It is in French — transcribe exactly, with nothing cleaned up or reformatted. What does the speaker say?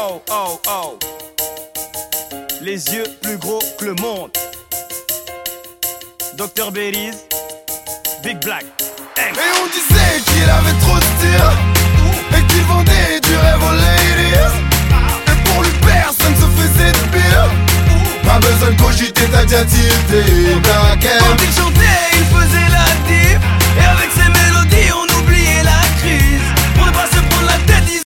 oh, oh, oh. Les yeux plus gros que le monde. docteur Belize, Big Black. Hey. Et on disait qu'il avait trop de style et qu'il vendait du rêve aux ladies. Et pour lui personne se faisait de pire. Pas besoin de cogiter, t'as déjà tilté. Black and